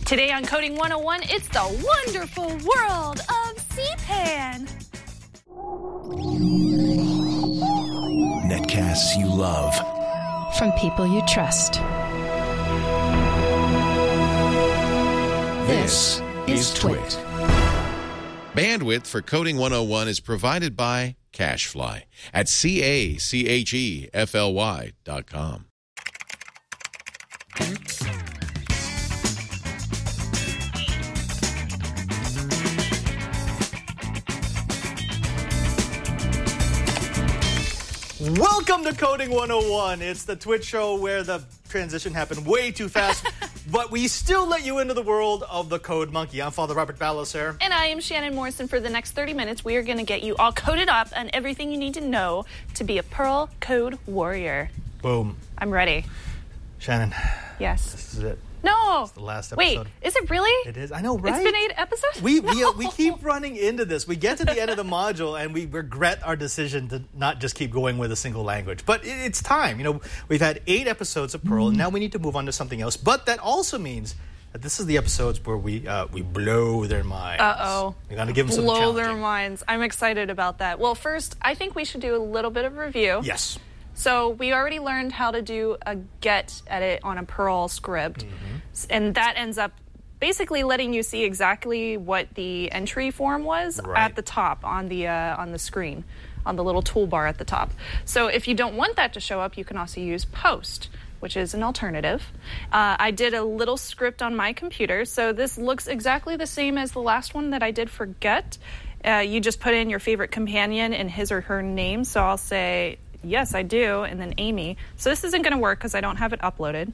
Today on Coding 101, it's the wonderful world of CPAN. Netcasts you love. From people you trust. This is Twit. Bandwidth for Coding 101 is provided by CacheFly at CacheFly.com. Welcome to Coding 101. It's the Twitch show where the transition happened way too fast, but we still let you into the world of the Code Monkey. I'm Father Robert Ballecer. And I am Shannon Morrison. For the next 30 minutes, we are going to get you all coded up on everything you need to know to be a Perl code warrior. Boom. I'm ready. Shannon. Yes. This is it. No. It's the last episode. Wait, is it really? It is. I know, right? It's been 8 episodes? We keep running into this. We get to the end of the module and we regret our decision to not just keep going with a single language. But it's time. You know, we've had 8 episodes of Perl, and now we need to move on to something else. But that also means that this is the episodes where we blow their minds. Uh-oh. We got to give them some Blow their challenging. minds. I'm excited about that. Well, first, I think we should do a little bit of review. Yes. So we already learned how to do a get edit on a Perl script, and that ends up basically letting you see exactly what the entry form was at the top on the screen, on the little toolbar at the top. So if you don't want that to show up, you can also use post, which is an alternative. I did a little script on my computer, so this looks exactly the same as the last one that I did for get. You just put in your favorite companion and his or her name, so I'll say, yes, I do, and then Amy. So this isn't going to work because I don't have it uploaded.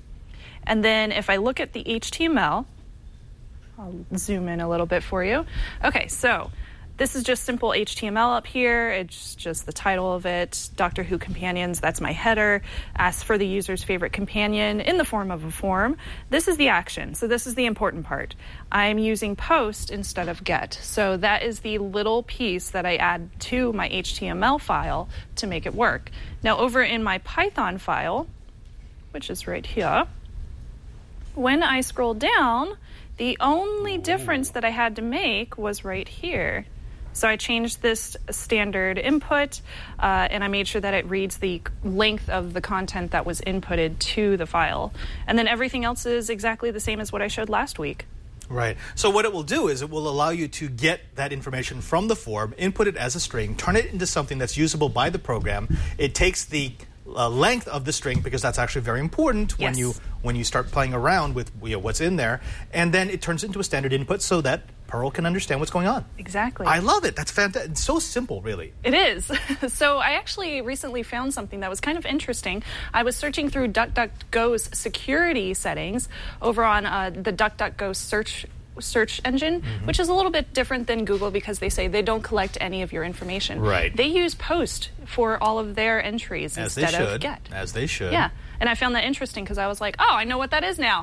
And then if I look at the HTML, I'll zoom in a little bit for you. Okay, so this is just simple HTML up here. It's just the title of it, Doctor Who Companions, that's my header. Ask for the user's favorite companion in the form of a form. This is the action, so this is the important part. I'm using post instead of get. So that is the little piece that I add to my HTML file to make it work. Now over in my Python file, which is right here, when I scroll down, the only difference that I had to make was right here. So I changed this standard input, and I made sure that it reads the length of the content that was inputted to the file. And then everything else is exactly the same as what I showed last week. Right. So what it will do is it will allow you to get that information from the form, input it as a string, turn it into something that's usable by the program. It takes the length of the string, because that's actually very important when you start playing around with what's in there, and then it turns into a standard input so that Perl can understand what's going on. Exactly. I love it. That's fantastic. It's so simple, really. It is. So I actually recently found something that was kind of interesting. I was searching through DuckDuckGo's security settings over on the DuckDuckGo search engine, which is a little bit different than Google because they say they don't collect any of your information. Right. They use post for all of their entries instead of get. As they should. Yeah. And I found that interesting because I was like, oh, I know what that is now.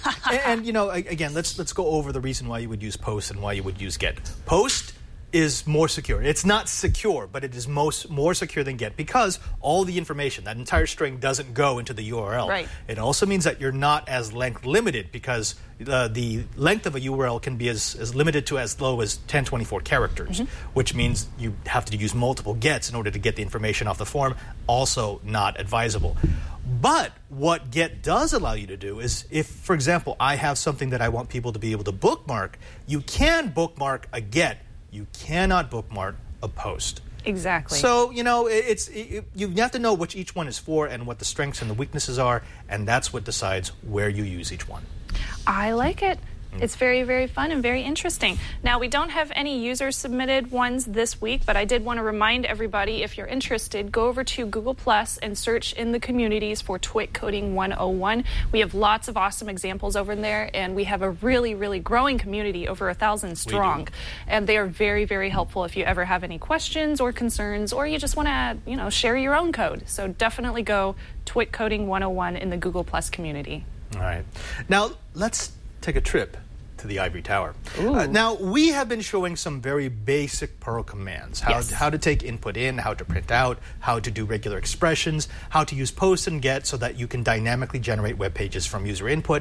and you know, again, let's go over the reason why you would use post and why you would use get. Post is more secure. It's not secure, but it is more secure than get because all the information, that entire string, doesn't go into the URL. Right. It also means that you're not as length limited because the length of a URL can be as limited to as low as 1024 characters, which means you have to use multiple gets in order to get the information off the form. Also not advisable. But what get does allow you to do is if, for example, I have something that I want people to be able to bookmark, you can bookmark a get. You cannot bookmark a post. Exactly. So, you know, you have to know which each one is for and what the strengths and the weaknesses are, and that's what decides where you use each one. I like it. It's very, very fun and very interesting. Now, we don't have any user-submitted ones this week, but I did want to remind everybody, if you're interested, go over to Google Plus and search in the communities for Twit Coding 101. We have lots of awesome examples over there, and we have a really, really growing community, over 1,000 strong. And they are very, very helpful if you ever have any questions or concerns, or you just want to, share your own code. So definitely go Twit Coding 101 in the Google Plus community. All right. Now, let's take a trip to the Ivory Tower. Now, we have been showing some very basic Perl commands. How to take input in, how to print out, how to do regular expressions, how to use post and get so that you can dynamically generate web pages from user input.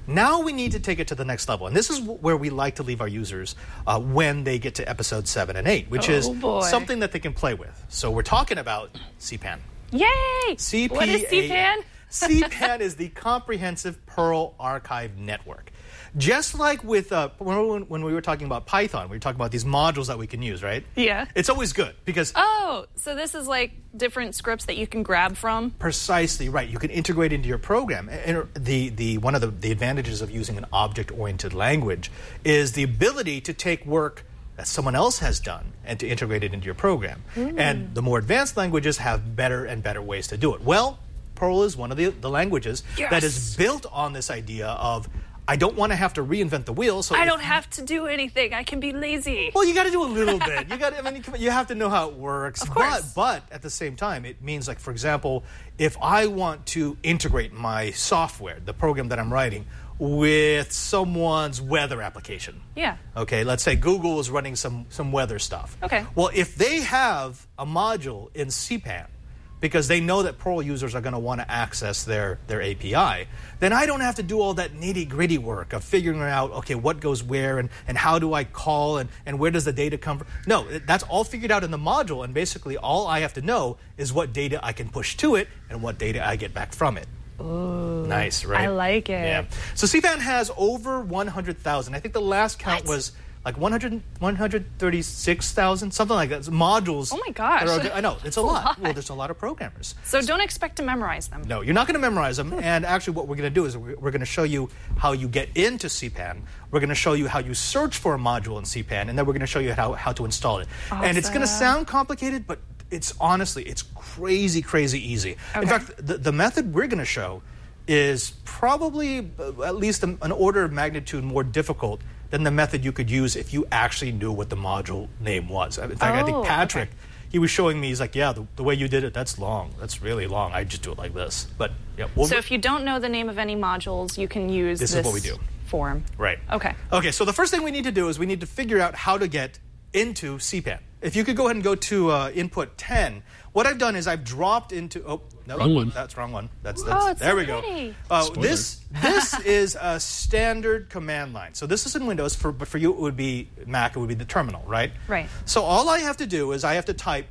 Now we need to take it to the next level. And this is where we like to leave our users when they get to episode 7 and 8, which is something that they can play with. So we're talking about CPAN. Yay! CPAN. What is CPAN? CPAN is the Comprehensive Perl Archive Network. Just like with when we were talking about Python, we were talking about these modules that we can use, right? Yeah. It's always good because... Oh, so this is like different scripts that you can grab from? Precisely right. You can integrate into your program. And one of the advantages of using an object-oriented language is the ability to take work that someone else has done and to integrate it into your program. And the more advanced languages have better and better ways to do it. Well, Perl is one of the languages that is built on this idea of I don't want to have to reinvent the wheel. So I don't have to do anything. I can be lazy. Well, you got to do a little bit. You have to know how it works. Of course. But at the same time, it means, like, for example, if I want to integrate my software, the program that I'm writing, with someone's weather application. Yeah. Okay, let's say Google is running some weather stuff. Okay. Well, if they have a module in CPAN, because they know that Perl users are going to want to access their API, then I don't have to do all that nitty-gritty work of figuring out, okay, what goes where and how do I call and where does the data come from. No, that's all figured out in the module, and basically all I have to know is what data I can push to it and what data I get back from it. Ooh, nice, right? I like it. Yeah. So CPAN has over 100,000. I think the last count was like 136,000, something like that. It's modules. Oh my gosh. I know, it's a lot. Well, there's a lot of programmers. So don't expect to memorize them. No, you're not going to memorize them. And actually what we're going to do is we're going to show you how you get into CPAN. We're going to show you how you search for a module in CPAN, and then we're going to show you how to install it. Awesome. And it's going to sound complicated, but it's crazy, crazy easy. Okay. In fact, the method we're going to show is probably at least an order of magnitude more difficult than the method you could use if you actually knew what the module name was. In fact, I think Patrick, he was showing me, he's like, yeah, the way you did it, that's long. That's really long. I just do it like this. But yeah. So if you don't know the name of any modules, you can use this is what we do. Form. Right. Okay. Okay, so the first thing we need to do is we need to figure out how to get into CPAN. If you could go ahead and go to input 10, what I've done is I've dropped into... Oh, no, wrong one. That's wrong one. That's it's there we pretty. go. This is a standard command line. So this is in Windows, but for you it would be Mac, it would be the terminal, right? Right. So all I have to do is I have to type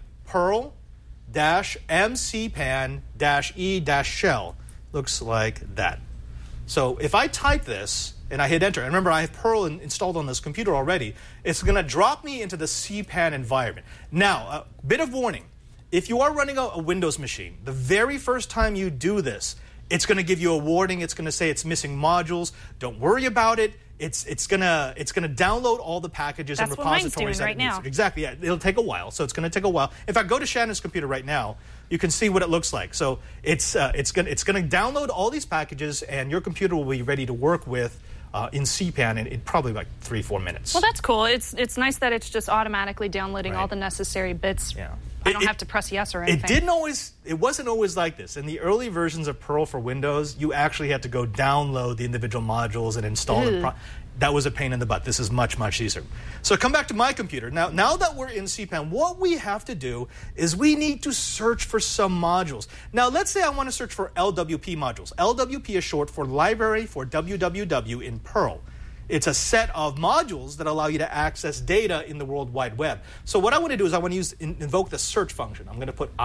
Perl-mcpan-e-shell. Looks like that. So if I type this and I hit enter, and remember I have Perl installed on this computer already, it's going to drop me into the CPAN environment. Now, a bit of warning. If you are running a Windows machine, the very first time you do this, it's going to give you a warning. It's going to say it's missing modules. Don't worry about it. It's going to download all the packages and repositories. That's what mine's doing right now. Exactly. Yeah, it'll take a while. So it's going to take a while. In fact, go to Shannon's computer right now. You can see what it looks like. So it's going to download all these packages, and your computer will be ready to work with in CPAN in probably like 3-4 minutes. Well, that's cool. It's nice that it's just automatically downloading all the necessary bits. Yeah. I don't have to press yes or anything. It wasn't always like this. In the early versions of Perl for Windows, you actually had to go download the individual modules and install them. That was a pain in the butt. This is much, much easier. So come back to my computer. Now that we're in CPAN, what we have to do is we need to search for some modules. Now, let's say I want to search for LWP modules. LWP is short for Library for WWW in Perl. It's a set of modules that allow you to access data in the World Wide Web. So what I want to do is I want to invoke the search function. I'm going to put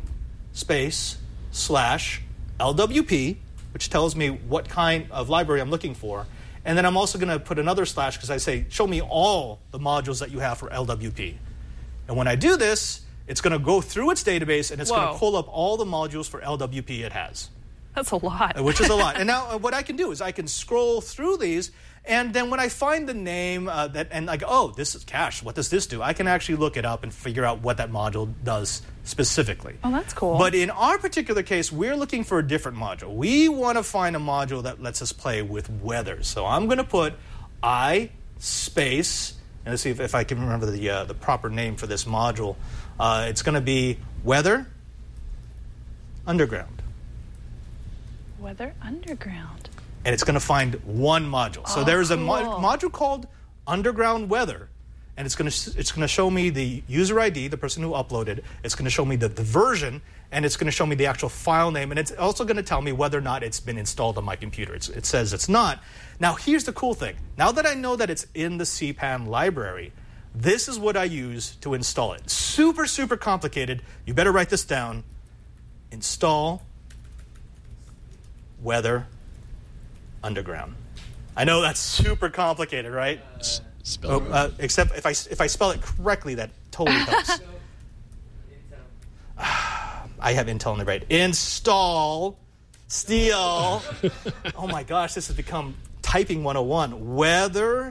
I//LWP, which tells me what kind of library I'm looking for. And then I'm also going to put another slash because I say, show me all the modules that you have for LWP. And when I do this, it's going to go through its database and it's going to pull up all the modules for LWP it has. That's a lot. Which is a lot. And now what I can do is I can scroll through these, and then when I find the name and like, oh, this is cache, what does this do? I can actually look it up and figure out what that module does specifically. Oh, that's cool. But in our particular case, we're looking for a different module. We want to find a module that lets us play with weather. So I'm going to put and let's see if I can remember the proper name for this module. It's going to be Weather Underground. Weather Underground. And it's going to find one module. So there is a module called Underground Weather, and it's going to show me the user ID, the person who uploaded. It's going to show me the version, and it's going to show me the actual file name, and it's also going to tell me whether or not it's been installed on my computer. It says it's not. Now, here's the cool thing. Now that I know that it's in the CPAN library, this is what I use to install it. Super, super complicated. You better write this down. Install Weather Underground. I know that's super complicated, right? Spell it. Except if I spell it correctly, that totally helps. I have Intel on the right. Install, steal. Oh my gosh, this has become typing 101. Weather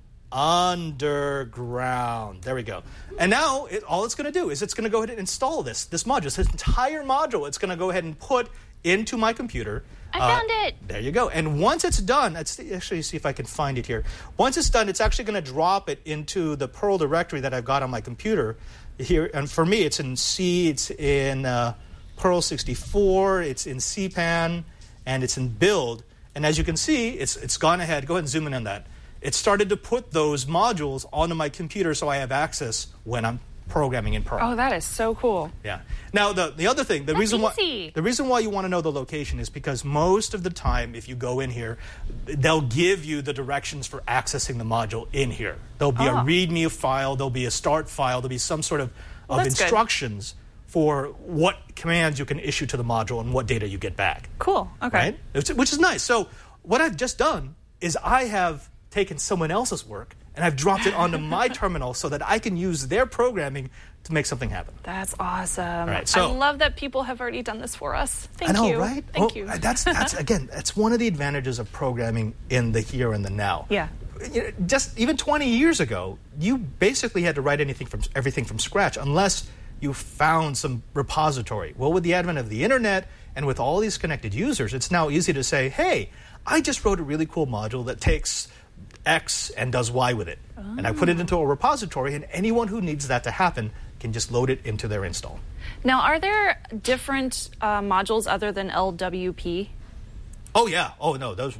Underground. There we go. And now all it's going to do is it's going to go ahead and install this module. This entire module it's going to go ahead and put into my computer. I found it. There you go. And once it's done, let's actually see if I can find it here. Once it's done, it's actually going to drop it into the Perl directory that I've got on my computer here. And for me, it's in C, it's in Perl 64, it's in CPAN, and it's in build. And as you can see, it's gone ahead. Go ahead and zoom in on that. It started to put those modules onto my computer so I have access when I'm programming in Perl. Oh, that is so cool. Yeah. Now, the other thing, the reason why you want to know the location is because most of the time, if you go in here, they'll give you the directions for accessing the module in here. There'll be a README file, there'll be a start file, there'll be some sort of instructions for what commands you can issue to the module and what data you get back. Cool. Okay. Right? Which is nice. So what I've just done is I have taken someone else's work and I've dropped it onto my terminal so that I can use their programming to make something happen. That's awesome. All right, so, I love that people have already done this for us. Thank you. I know, right? Thank you. That's again, that's one of the advantages of programming in the here and the now. Yeah. Just even 20 years ago, you basically had to write everything from scratch unless you found some repository. Well, with the advent of the internet and with all these connected users, it's now easy to say, hey, I just wrote a really cool module that takes X and does Y with it. And I put it into a repository, and anyone who needs that to happen can just load it into their install. Now, are there different modules other than LWP? Oh yeah. Oh no. Those.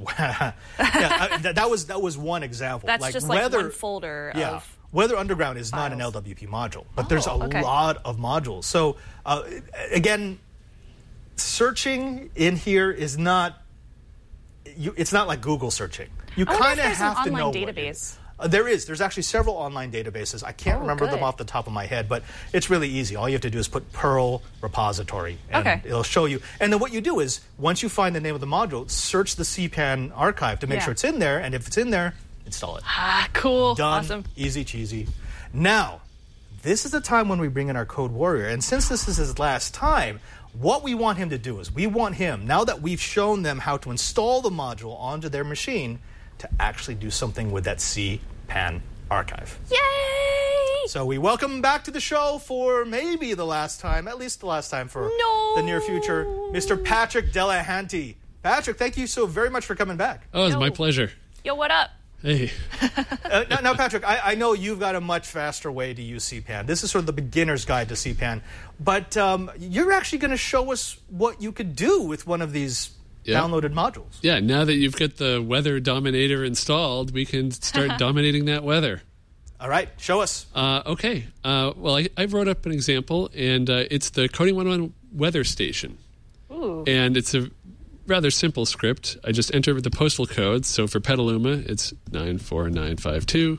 That was one example. That's just like one folder. Yeah. Of Weather Underground is files. not an LWP module, but there's a lot of modules. So again, searching in here is not. It's not like Google searching. You kind of have to know. Database. There's actually several online databases. I can't remember them off the top of my head, but it's really easy. All you have to do is put Perl repository, and it'll show you. And then what you do is, once you find the name of the module, search the CPAN archive to make sure it's in there, and if it's in there, install it. Ah, cool. Done. Awesome. Easy cheesy. Now, this is the time when we bring in our code warrior, and since this is his last time, what we want him to do is, we want him, now that we've shown them how to install the module onto their machine, to actually do something with that CPAN archive. Yay! So we welcome him back to the show for maybe the last time, at least the last time for the near future, Mr. Patrick Delahanty. Patrick, thank you so very much for coming back. Oh, it's my pleasure. Yo, what up? Hey. Now, Patrick, I know you've got a much faster way to use CPAN. This is sort of the beginner's guide to CPAN. But you're actually going to show us what you could do with one of these downloaded modules. Yeah, now that you've got the Weather Dominator installed, we can start dominating that weather. All right, show us. Okay. Well, I wrote up an example, and it's the Coding 101 weather station. Ooh. And it's a rather simple script. I just enter the postal code. So for Petaluma, it's 94952.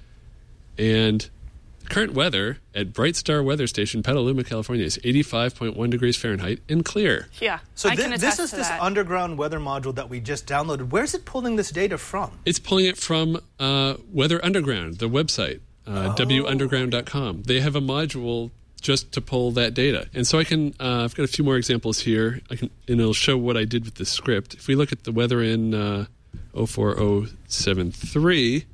And the current weather at Bright Star Weather Station, Petaluma, California, is 85.1 degrees Fahrenheit and clear. Yeah. So I can this is to this that. underground weather module that we just downloaded. Where's it pulling this data from? It's pulling it from Weather Underground, the website, wunderground.com. They have a module just to pull that data. And so I can, I've got a few more examples here, and it'll show what I did with the script. If we look at the weather in 04073,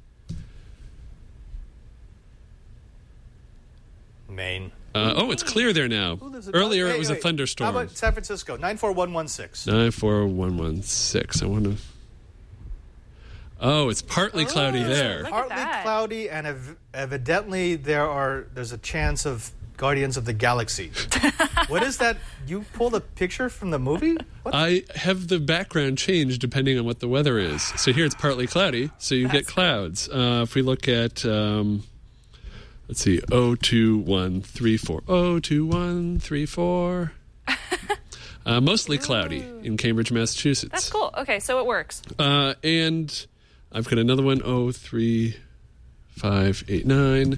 Maine. it's clear there now. Earlier it was a thunderstorm. How about San Francisco? 94116. 94116. I want to... Oh, it's partly cloudy there. Partly cloudy, and evidently there's a chance of Guardians of the Galaxy. What is that? You pulled a picture from the movie? What? I have the background changed depending on what the weather is. So here it's partly cloudy, so you get clouds. If we look at let's see, 02134. 02134. Mostly cloudy in Cambridge, Massachusetts. That's cool. Okay, so it works. And I've got another one, 03589.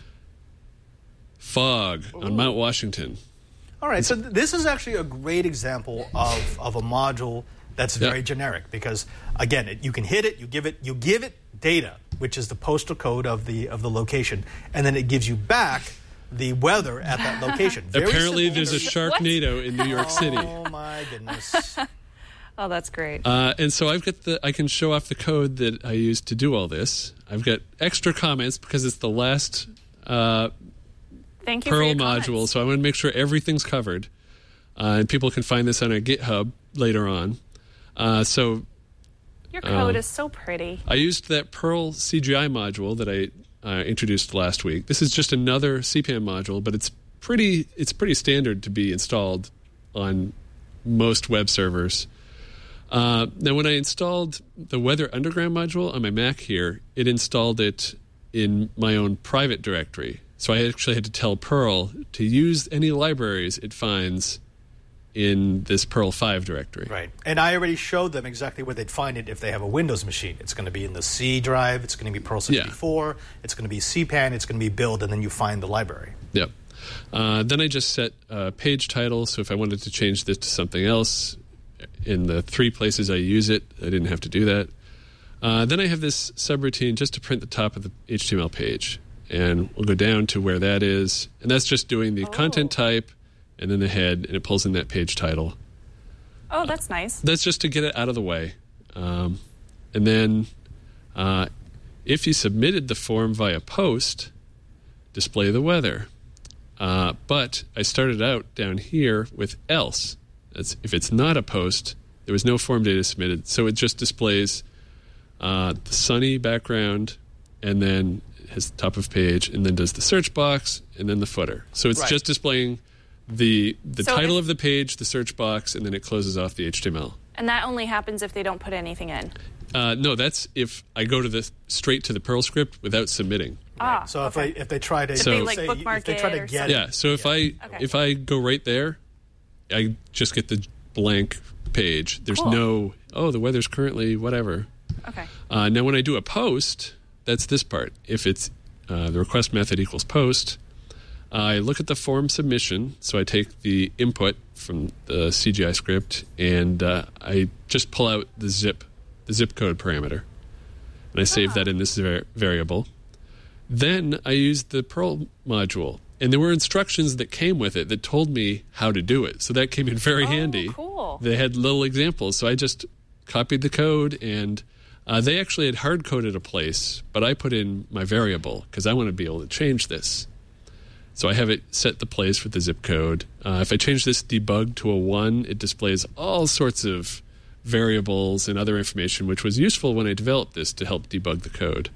Fog on Mount Washington. All right, so this is actually a great example of a module that's very generic because, again, you can hit it, you give it data, which is the postal code of the location, and then it gives you back the weather at that location. Apparently, there's a Sharknado in New York City. Oh my goodness! Oh, that's great. And so I can show off the code that I used to do all this. I've got extra comments because it's the last Thank you Perl for your module, comments. so I want to make sure everything's covered, and people can find this on our GitHub later on. So Your code is so pretty. I used that Perl CGI module that I introduced last week. This is just another CPAN module, but it's pretty standard to be installed on most web servers. Now, when I installed the Weather Underground module on my Mac here, it installed it in my own private directory. So I actually had to tell Perl to use any libraries it finds in this Perl 5 directory. Right. And I already showed them exactly where they'd find it if they have a Windows machine. It's going to be in the C drive, it's going to be Perl 64, it's going to be CPAN, it's going to be build, and then you find the library. Yep. Then I just set page title, so if I wanted to change this to something else, in the 3 places I use it, I didn't have to do that. Then I have this subroutine just to print the top of the HTML page. And we'll go down to where that is. And that's just doing the content type and then the head, and it pulls in that page title. Oh, that's nice. That's just to get it out of the way. And then if you submitted the form via post, display the weather. But I started out down here with else. That's if it's not a post, there was no form data submitted. So it just displays the sunny background and then his top of page, and then does the search box and then the footer. So it's just displaying the title of the page, the search box, and then it closes off the HTML. And that only happens if they don't put anything in. No, that's if I go to straight to the Perl script without submitting. Right. So if they try to bookmark if they try to it get it. So if I go right there, I just get the blank page. There's no the weather's currently whatever. Okay. Now when I do a post, that's this part. If it's the request method equals post, I look at the form submission. So I take the input from the CGI script and I just pull out the zip code parameter, and I save that in this variable. Then I use the Perl module, and there were instructions that came with it that told me how to do it. So that came in very handy. Cool. They had little examples, so I just copied the code, and they actually had hard-coded a place, but I put in my variable because I want to be able to change this. So I have it set the place with the zip code. If I change this debug to a 1, it displays all sorts of variables and other information, which was useful when I developed this to help debug the code.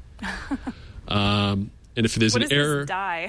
And if there's an error, die?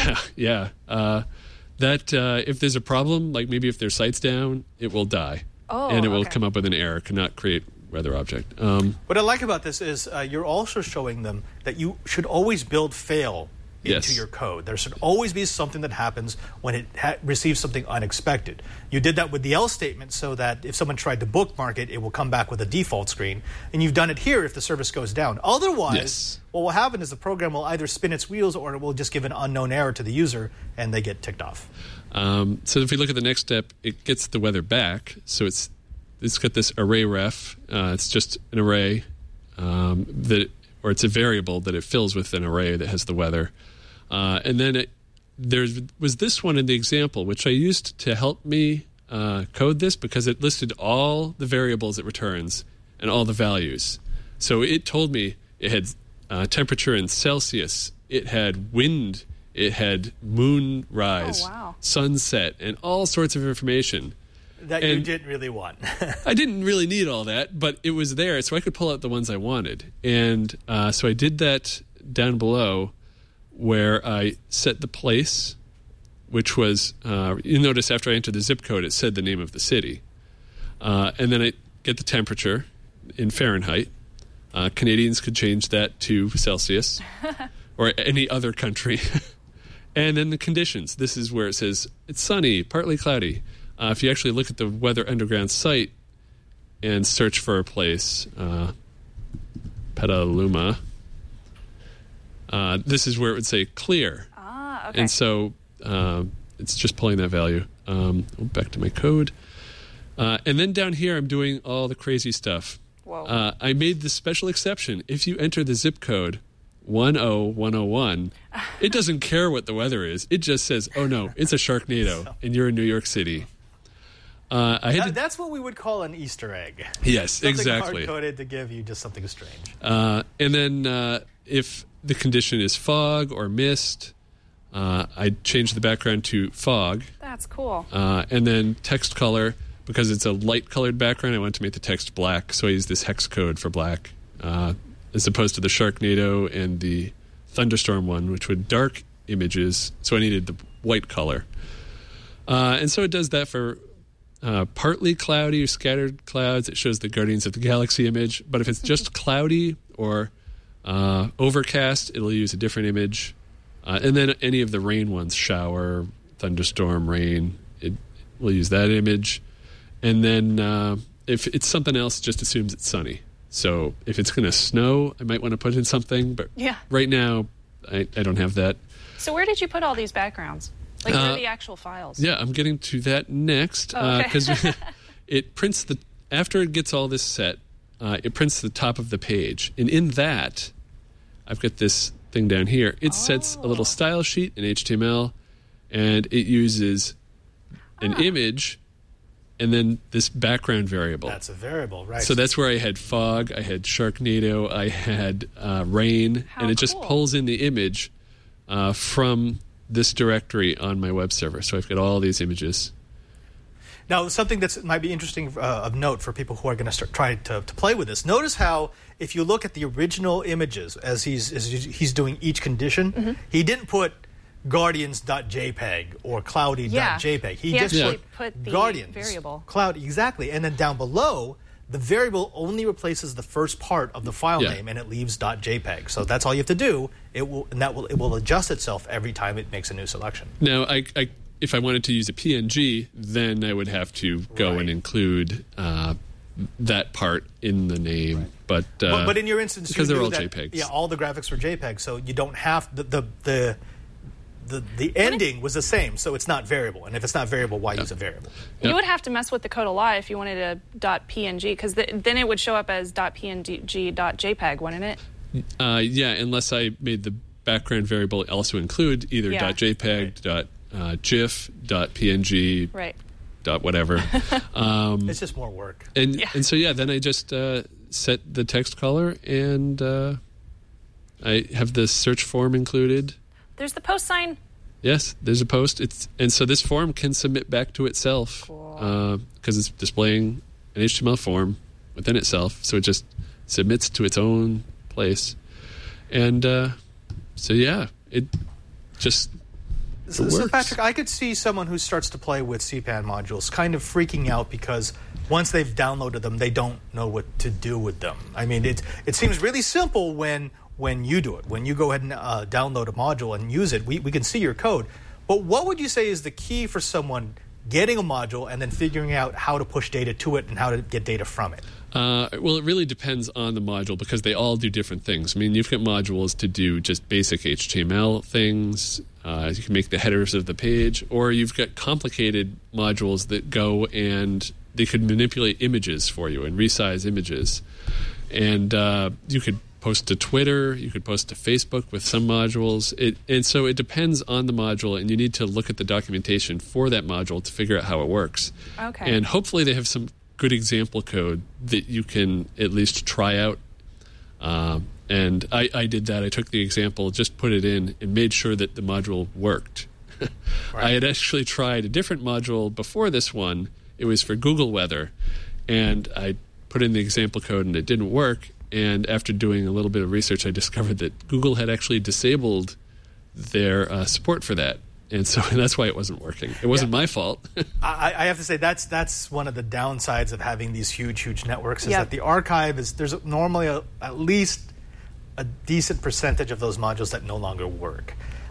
If there's a problem, like maybe if their site's down, it will die, and it will come up with an error, cannot create weather object. What I like about this is you're also showing them that you should always build fail into your code. There should always be something that happens when it receives something unexpected. You did that with the else statement so that if someone tried to bookmark it, it will come back with a default screen. And you've done it here if the service goes down. Otherwise, what will happen is the program will either spin its wheels or it will just give an unknown error to the user and they get ticked off. So if we look at the next step, it gets the weather back. So it's got this array ref. It's just an array or it's a variable that it fills with an array that has the weather. And then there was this one in the example, which I used to help me code this because it listed all the variables it returns and all the values. So it told me it had temperature in Celsius, it had wind, it had moonrise, sunset, and all sorts of information. That you didn't really want. I didn't really need all that, but it was there, so I could pull out the ones I wanted. And so I did that down below, where I set the place, which was, you notice after I entered the zip code, it said the name of the city. And then I get the temperature in Fahrenheit. Canadians could change that to Celsius or any other country. And then the conditions. This is where it says it's sunny, partly cloudy. If you actually look at the Weather Underground site and search for a place, Petaluma, this is where it would say clear. Ah, okay. And so it's just pulling that value. Back to my code. And then down here, I'm doing all the crazy stuff. Whoa. I made this special exception. If you enter the zip code 10101, it doesn't care what the weather is. It just says, oh, no, it's a Sharknado, and you're in New York City. That's what we would call an Easter egg. Yes, Something exactly. hard-coded to give you just something strange. And then if the condition is fog or mist, I change the background to fog. That's cool. And then text color, because it's a light-colored background, I want to make the text black, so I use this hex code for black, as opposed to the Sharknado and the Thunderstorm one, which would dark images, so I needed the white color. And so it does that for partly cloudy or scattered clouds. It shows the Guardians of the Galaxy image. But if it's just cloudy or overcast, it'll use a different image. And then any of the rain ones, shower, thunderstorm, rain, it will use that image. And then if it's something else, it just assumes it's sunny. So if it's going to snow, I might want to put in something. But right now, I don't have that. So where did you put all these backgrounds? Like, where are the actual files? Yeah, I'm getting to that next. Because it prints after it gets all this set, it prints the top of the page. And in that, I've got this thing down here. It sets a little style sheet in HTML, and it uses an image and then this background variable. That's a variable, right? So that's where I had fog, I had Sharknado, I had rain, and it just pulls in the image from this directory on my web server. So I've got all these images. Now, something that might be interesting of note for people who are going to start trying to play with this. Notice how, if you look at the original images as he's doing each condition, he didn't put guardians.jpg or cloudy.jpg. He just put the guardians, variable. Cloudy, exactly. And then down below, the variable only replaces the first part of the file name, and it leaves .jpg. So that's all you have to do. It will adjust itself every time it makes a new selection. Now, if I wanted to use a PNG, then I would have to go and include that part in the name. Right. But in your instance, because they're all JPEGs. Yeah, all the graphics were JPEG, so you don't have the ending was the same, so it's not variable. And if it's not variable, why use a variable? You would have to mess with the code a lot if you wanted a .png, because then it would show up as .png.jpg, wouldn't it? Yeah, unless I made the background variable also include either .jpg, .gif, .png, .whatever. It's just more work. And so, then I just set the text color, and I have the search form included. There's the post sign. Yes, there's a post. And so this form can submit back to itself because it's displaying an HTML form within itself. So it just submits to its own place. And it just works. So Patrick, I could see someone who starts to play with CPAN modules kind of freaking out because once they've downloaded them, they don't know what to do with them. I mean, it seems really simple when you do it. When you go ahead and download a module and use it, we can see your code. But what would you say is the key for someone getting a module and then figuring out how to push data to it and how to get data from it? Well, it really depends on the module because they all do different things. I mean, you've got modules to do just basic HTML things. You can make the headers of the page. Or you've got complicated modules that go and they could manipulate images for you and resize images. And you could post to Twitter, you could post to Facebook with some modules. And so it depends on the module, and you need to look at the documentation for that module to figure out how it works. Okay. And hopefully they have some good example code that you can at least try out. And I did that. I took the example, just put it in, and made sure that the module worked. Right. I had actually tried a different module before this one. It was for Google Weather, and I put in the example code, and it didn't work. And after doing a little bit of research, I discovered that Google had actually disabled their support for that. And so that's why it wasn't working. It wasn't my fault. I have to say that's one of the downsides of having these huge networks is that the archive there's normally at least a decent percentage of those modules that no longer work.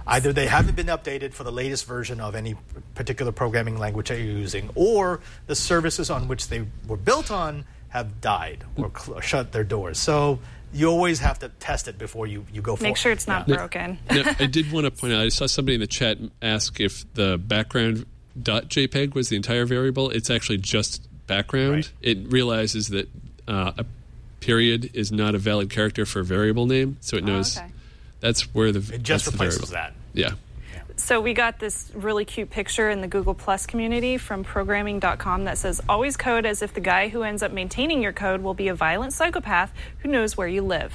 Either they haven't been updated for the latest version of any particular programming language that you're using, or the services on which they were built on have died or shut their doors. So you always have to test it before you go forward. Make sure it's not broken. Now, I did want to point out, I saw somebody in the chat ask if the background .jpeg was the entire variable. It's actually just background. Right. It realizes that a period is not a valid character for a variable name, so it knows that's where it just replaces that. Yeah. So we got this really cute picture in the Google Plus community from programming.com that says, always code as if the guy who ends up maintaining your code will be a violent psychopath who knows where you live.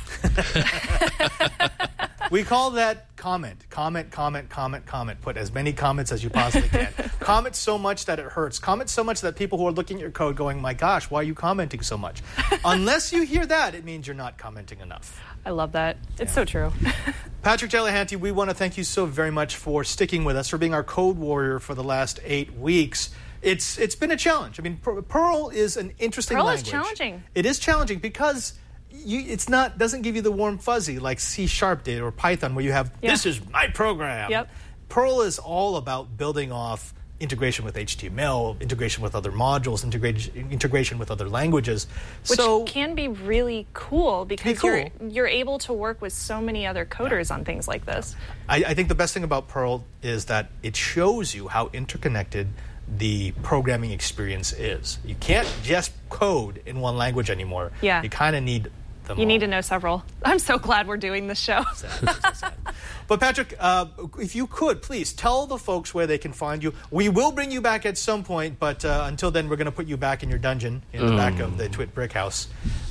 We call that comment. Comment. Put as many comments as you possibly can. Comment so much that it hurts. Comment so much that people who are looking at your code going, my gosh, why are you commenting so much? Unless you hear that, it means you're not commenting enough. I love that. It's so true. Patrick Delahanty, we want to thank you so very much for sticking with us, for being our code warrior for the last 8 weeks. It's been a challenge. I mean, Perl is an interesting language. Perl is challenging. It is challenging because doesn't give you the warm fuzzy like C# did or Python, where you have, this is my program. Yep. Perl is all about building off integration with HTML, integration with other modules, integration with other languages. Which can be really cool because you're able to work with so many other coders on things like this. I think the best thing about Perl is that it shows you how interconnected the programming experience is. You can't just code in one language anymore. Yeah. You kind of need them all. Need to know several. I'm so glad we're doing this show. Sad. But Patrick, if you could, please tell the folks where they can find you. We will bring you back at some point, but until then, we're going to put you back in your dungeon in the back of the Twit Brick House.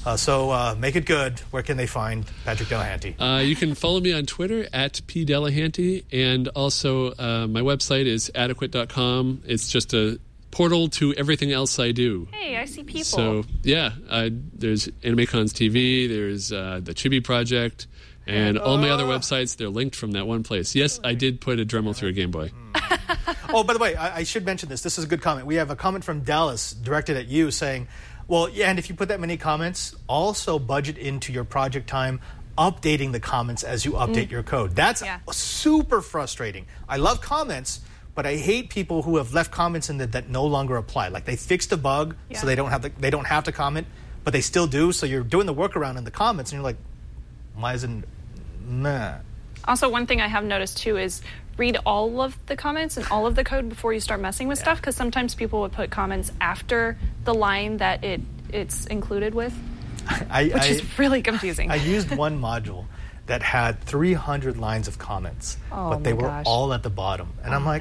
So make it good. Where can they find Patrick Delahanty? You can follow me on Twitter at @pdelahanty, and also my website is adequate.com. It's just a portal to everything else I do. Hey, I see people. So, yeah, there's AnimeCons TV, there's the Chibi Project, and all my other websites, they're linked from that one place. Yes, I did put a Dremel through a Game Boy. Oh, by the way, I should mention this. This is a good comment. We have a comment from Dallas directed at you saying, well, yeah, and if you put that many comments, also budget into your project time updating the comments as you update your code. That's super frustrating. I love comments, but I hate people who have left comments in that no longer apply. Like they fixed a bug, so they don't have to comment, but they still do. So you're doing the workaround in the comments, and you're like, why isn't nah? Also, one thing I have noticed too is read all of the comments and all of the code before you start messing with stuff, because sometimes people would put comments after the line that it's included with, which is really confusing. I used one module that had 300 lines of comments, but they were all at the bottom. And I'm like,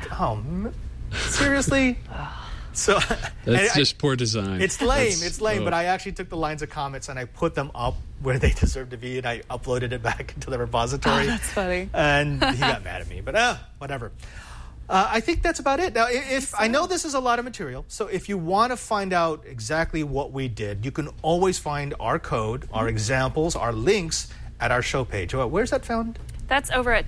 seriously? So that's just poor design. It's lame, but I actually took the lines of comments and I put them up where they deserve to be, and I uploaded it back into the repository. Oh, that's funny. And he got mad at me, but whatever. I think that's about it. Now, I know this is a lot of material, so if you want to find out exactly what we did, you can always find our code, our examples, our links at our show page. Where's that found? That's over at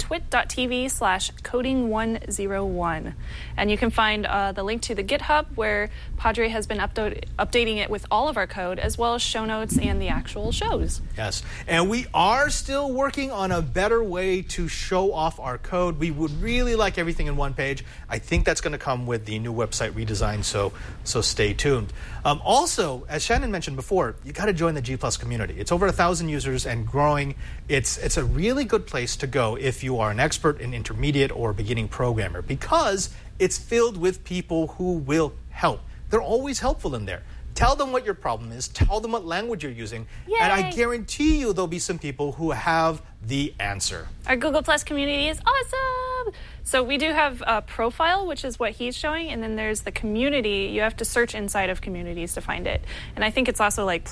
twit.tv/coding101. And you can find the link to the GitHub where Padre has been updating it with all of our code, as well as show notes and the actual shows. Yes. And we are still working on a better way to show off our code. We would really like everything in one page. I think that's going to come with the new website redesign, so stay tuned. Also, as Shannon mentioned before, you got to join the G+ community. It's over 1,000 users and growing. It's a really good place to go if you are an expert, an intermediate, or beginning programmer, because it's filled with people who will help. They're always helpful in there. Tell them what your problem is. Tell them what language you're using. Yay. And I guarantee you there'll be some people who have the answer. Our Google Plus community is awesome. So we do have a profile, which is what he's showing, and then there's the community. You have to search inside of communities to find it. And I think it's also like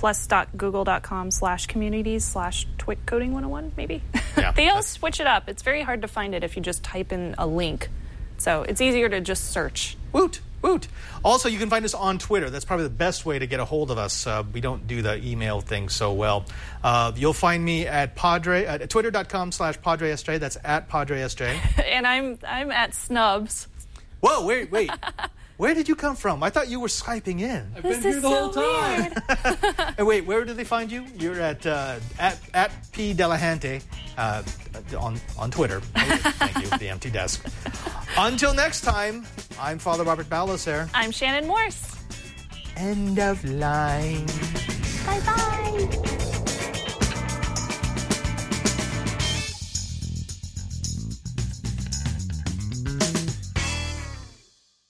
plus.google.com/communities/twitcoding101, maybe. Yeah, they all switch it up. It's very hard to find it if you just type in a link. So it's easier to just search. Woot. Also, you can find us on Twitter. That's probably the best way to get a hold of us. We don't do the email thing so well. You'll find me at twitter.com/PadreSJ. That's at PadreSJ. And I'm at Snubs. Whoa, wait. Where did you come from? I thought you were Skyping in. I've been here the whole time. And wait, where do they find you? You're at P Delahante on Twitter. Thank you, the empty desk. Until next time, I'm Father Robert Balacer. I'm Shannon Morse. End of line. Bye-bye.